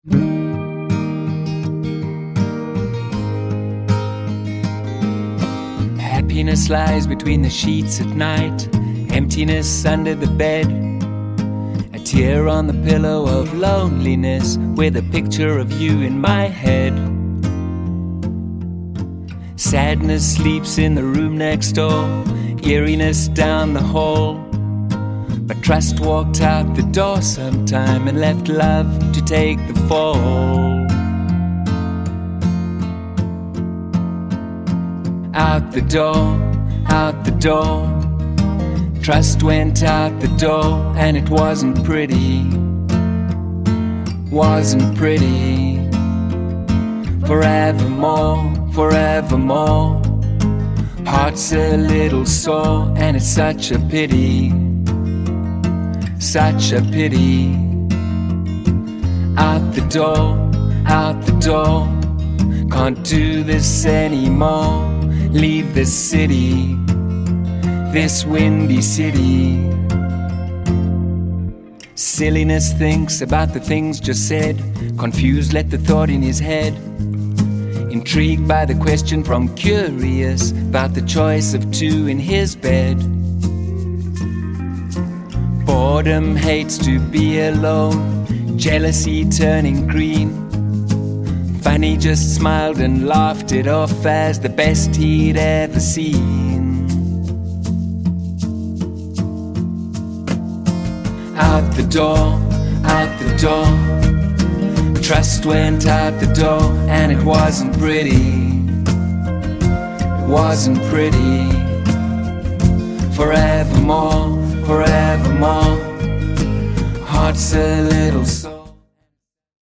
Happiness lies between the sheets at night, emptiness under the bed, a tear on the pillow of loneliness with a picture of you in my head. Sadness sleeps in the room next door, eeriness down the hall, but trust walked out the door sometime and left love to take the fall. Out the door, out the door, trust went out the door, and it wasn't pretty, wasn't pretty. Forevermore, forevermore, heart's a little sore, and it's such a pity, such a pity. Out the door, out the door, can't do this anymore. Leave this city, this windy city. Silliness thinks about the things just said, confused let the thought in his head, intrigued by the question from curious about the choice of two in his bed. Boredom hates to be alone, jealousy turning green. Funny just smiled and laughed it off as the best he'd ever seen. Out the door, out the door, trust went out the door, and it wasn't pretty, it wasn't pretty. Forevermore, forevermore, heart's a little sore.